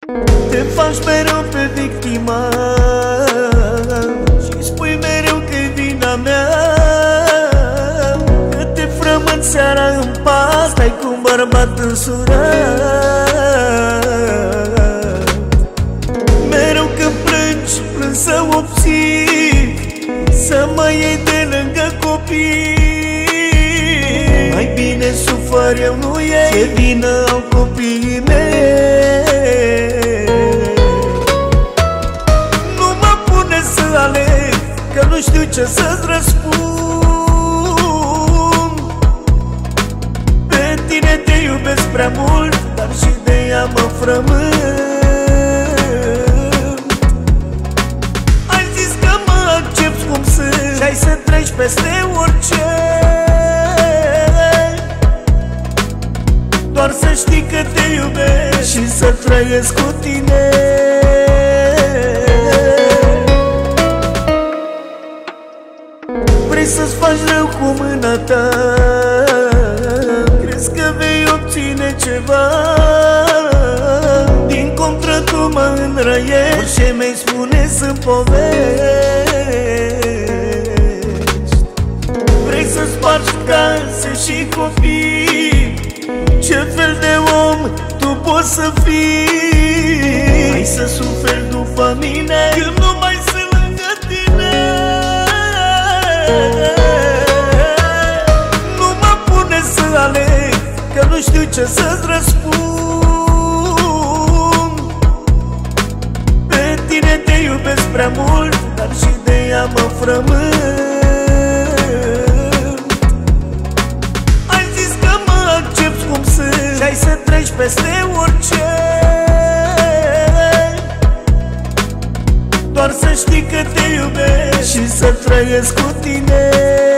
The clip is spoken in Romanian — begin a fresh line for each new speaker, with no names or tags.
Te faci mereu pe victima și spui mereu că-i vina mea, că te frământ seara în pas, stai cu un bărbat însurat. Mereu când plângi, plâng să obții, să mă iei de lângă copii. Mai bine sufăr eu, nu ei, ce vină au copiii mei. Nu mă pune să aleg, că nu știu ce să-ți răspund. Pe tine te iubesc prea mult, dar și de ea mă frământ. Ai zis că mă accepti cum sunt și ai să treci peste orice, doar să știi că te iubesc și să trăiesc cu tine. Vrei să-ți faci rău cu mâna ta, crezi că vei obține ceva, din contră tu mă înrăiești, orice mi-ai spune sunt povești. Vrei să spargi case și copii, ce fel de om tu poți să fii? Hai să suferi după mine când nu mai sunt lângă tine. Nu mă pune să aleg, că nu știu ce să-ți răspund. Pe tine te iubesc prea mult, dar și de ea mă frământ. Și ai să treci peste orice, doar să știi că te iubesc și să trăiesc cu tine.